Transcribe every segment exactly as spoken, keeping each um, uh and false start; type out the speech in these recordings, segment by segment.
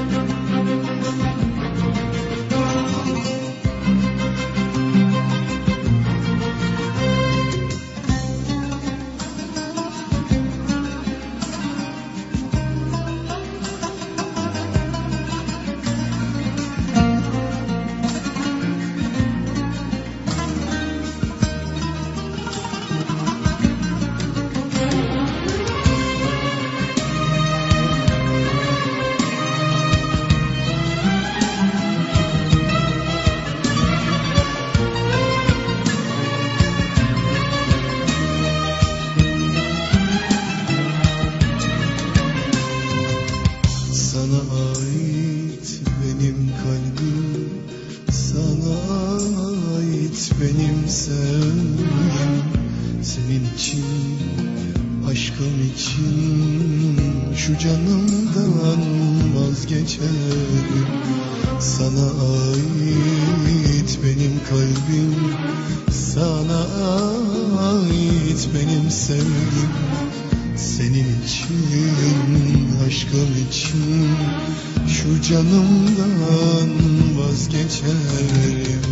Sana ait benim kalbim, sana ait benim sevgim. Senin için, aşkım için şu canımdan vazgeçerim. Sana ait benim kalbim, sana ait benim sevgim. Senin için, aşkım için şu canımdan vazgeçerim.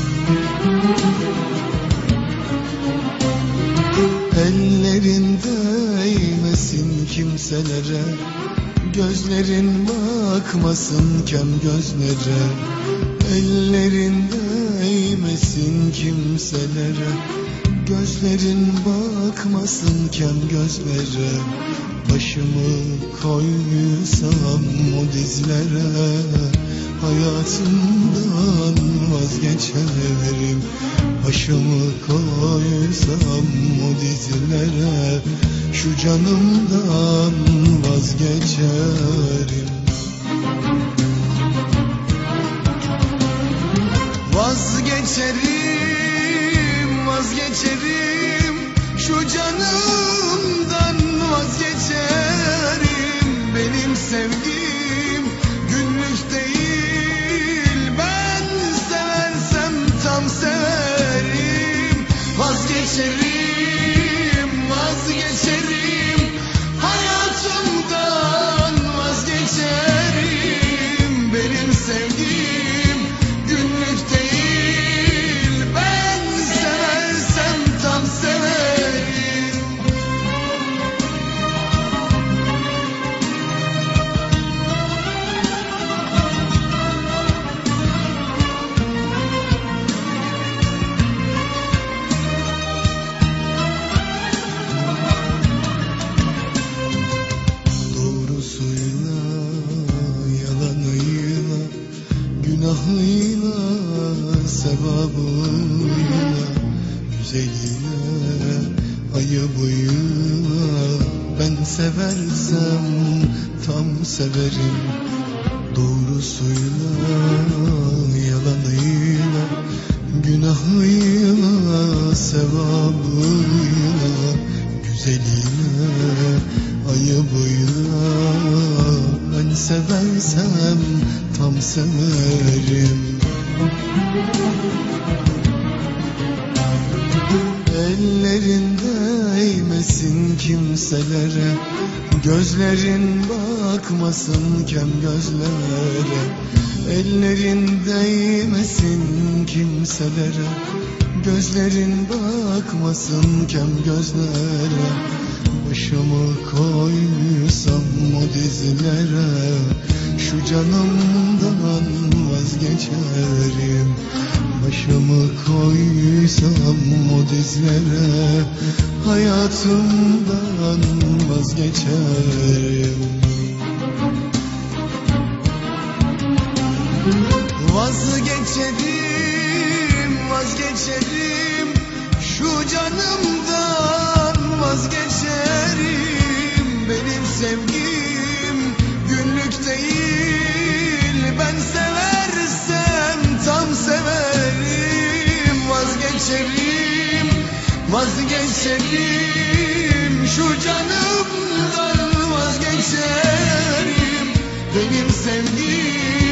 Ellerin değmesin kimselere, gözlerin bakmasın kem gözlere. Ellerin değmesin kimselere, gözlerin bakmasın kem gözlere. Başımı koysam o dizlere, hayatımdan vazgeçerim. Başımı koysam o dizlere, şu canımdan vazgeçerim. Vazgeçerim, vazgeçerim, şu canımdan vazgeçerim. Benim sevgim günlük değil, ben seversem tam severim. Vazgeçerim, vazgeçerim, hayatımdan vazgeçerim. Benim sevgim günlük değil, ben seversem tam severim. Doğrusuyla, yalanıyla, günahıyla, sevabıyla, güzeliyle, ayıbıyla, ben seversem tam severim. Doğrusuyla, yalanıyla, günahıyla, sevabıyla, güzeliyle, ayıbıyla, ben seversem tam severim. Ellerin değmesin kimselere, gözlerin bakmasın kem gözlere. Ellerin değmesin kimselere, gözlerin bakmasın kem gözlere. Başımı koysam o dizlere, şu canımdan vazgeçerim. Başımı koysam o dizlere, hayatımdan vazgeçerim. Vazgeçerim, vazgeçerim, şu canımdan vazgeçerim. Benim sevgim günlük değil, ben seversem tam severim. Vazgeçerim, vazgeçerim, şu canımdan vazgeçerim. Benim sevgim